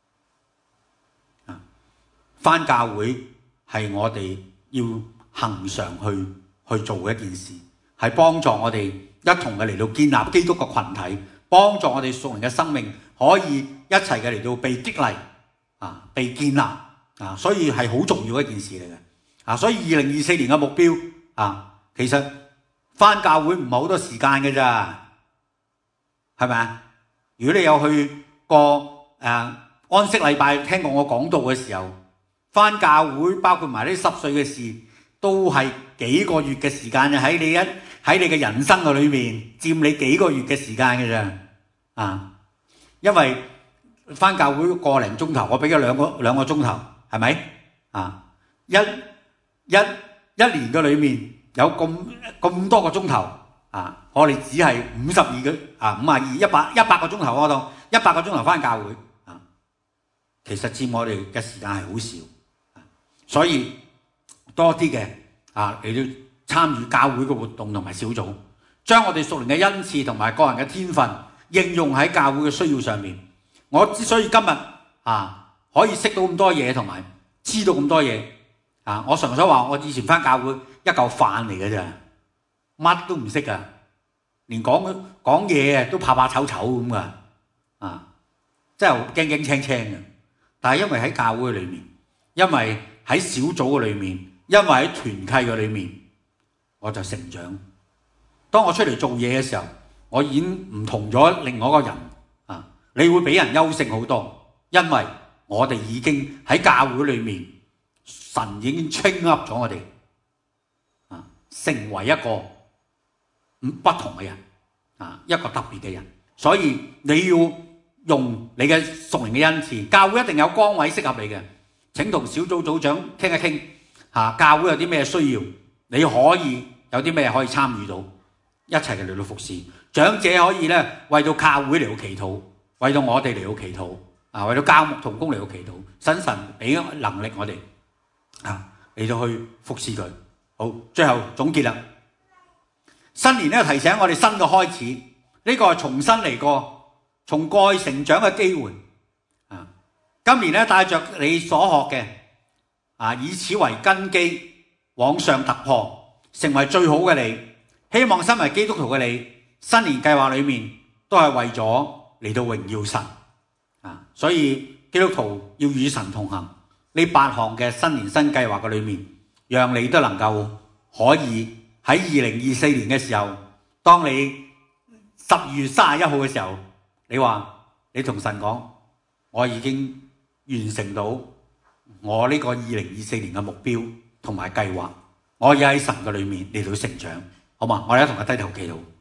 S1: 啊，返教會係我哋要恆常去去做嘅一件事，係幫助我哋一同嘅嚟到建立基督嘅群體，幫助我哋屬靈嘅生命可以一齊嘅嚟到被激勵啊，被建立啊，所以係好重要嘅一件事嚟嘅啊。所以二零二四年嘅目標啊，其實返教會唔係好多時間嘅咋，係咪啊？如果你有去過誒、啊、安息禮拜，聽過我講道嘅時候，返教會包括埋啲濕碎嘅事，都係幾個月嘅時間嘅，喺你一喺你嘅人生嘅裏面佔你幾個月嘅時間嘅咋啊？因為返教會個零鐘頭，我俾咗兩個兩個鐘頭，係咪啊？一一一年嘅裏面有咁咁多個鐘頭啊！我哋只係五十二個啊，五十二一百一百個鐘頭，我當一百個鐘頭返教會啊，其實佔我哋嘅時間係好少，所以多啲嘅啊，你都參與教會嘅活動同埋小組，將我哋屬靈嘅恩賜同埋個人嘅天分應用喺教會嘅需要上面。我之所以今日啊可以識到咁多嘢，同埋知道咁多嘢啊，我常常話我以前返教會一嚿飯嚟嘅咋，乜都唔識噶，連講講嘢都怕怕醜醜咁噶啊，真係驚驚青青嘅。但係因為喺教會裏面，因為喺小組嘅裏面，因為喺團契嘅裏面，我就成長。當我出嚟做嘢嘅時候，我已經唔同咗另外一個人啊！你會比人優勝好多，因為我哋已經喺教會裏面，神已經 train up 咗我哋啊，成為一個不同嘅人啊，一個特別嘅人。所以你要用你嘅屬靈嘅恩賜，教會一定有崗位適合你嘅。請同小組組長傾一傾嚇，教會有啲咩需要，你可以有啲咩可以參與到，一齊嘅嚟到服侍。長者可以咧為到教會嚟到祈禱，為到我哋嚟到祈禱啊，為到教牧同工嚟到祈禱，神神俾能力我哋啊嚟到去服侍佢。好，最後總結啦。新年咧提醒我哋新嘅開始，呢個係重新嚟過，從過去成長嘅機會啊！今年咧帶着你所學嘅啊，以此為根基，往上突破，成為最好嘅你。希望身為基督徒嘅你，新年計劃裏面都係為咗嚟到榮耀神啊！所以基督徒要與神同行，呢八項嘅新年新計劃嘅裏面，讓你都能夠可以喺二零二四年嘅時候，當你十二月三十一號嘅時候，你話你同神講，我已經完成到我呢個二零二四年嘅目標同埋計劃，我要喺神嘅裏面嚟到成長，好嘛？我哋一同佢低頭祈禱。